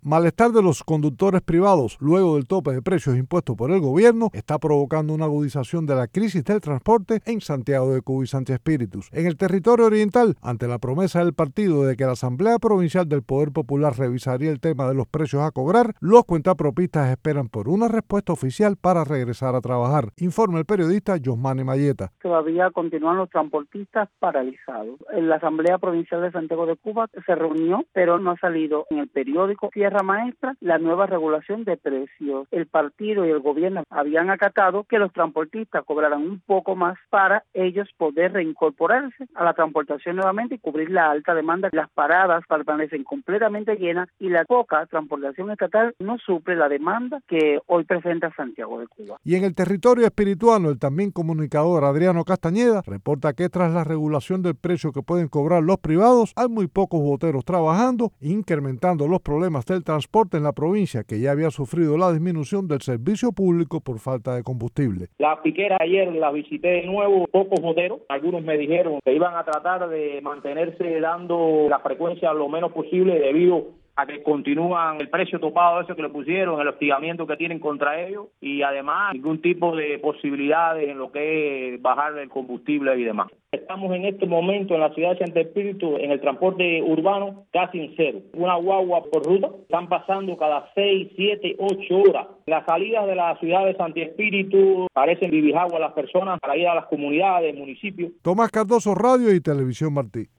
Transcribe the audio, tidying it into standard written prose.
Malestar de los conductores privados luego del tope de precios impuesto por el gobierno está provocando una agudización de la crisis del transporte en Santiago de Cuba y Sánchez Espíritus. En el territorio oriental, ante la promesa del partido de que la Asamblea Provincial del Poder Popular revisaría el tema de los precios a cobrar, los cuentapropistas esperan por una respuesta oficial para regresar a trabajar, informa el periodista Yosmani Mayeta. Todavía continúan los transportistas paralizados. La Asamblea Provincial de Santiago de Cuba se reunió, pero no ha salido en el periódico Tierra Maestra la nueva regulación de precios. El partido y el gobierno habían acatado que los transportistas cobraran un poco más para ellos poder reincorporarse a la transportación nuevamente y cubrir la alta demanda. Las paradas permanecen completamente llenas y la poca transportación estatal no suple la demanda que hoy presenta Santiago de Cuba. Y en el territorio espirituano, el también comunicador Adriano Castañeda reporta que tras la regulación del precio que pueden cobrar los privados, hay muy pocos boteros trabajando, incrementando los problemas del transporte en la provincia, que ya había sufrido la disminución del servicio público por falta de combustible. La piquera ayer la visité de nuevo, pocos boteros, algunos me dijeron que iban a tratar de mantenerse dando la frecuencia lo menos posible debido a que continúan el precio topado ese que le pusieron, el hostigamiento que tienen contra ellos y además ningún tipo de posibilidades en lo que es bajar el combustible y demás. Estamos en este momento en la ciudad de Santiago de Espíritu en el transporte urbano casi en cero. Una guagua por ruta están pasando cada 6, 7, 8 horas. Las salidas de la ciudad de Santiago de Espíritu parecen vivijagua a las personas para ir a las comunidades, municipios. Tomás Cardoso, Radio y Televisión Martí.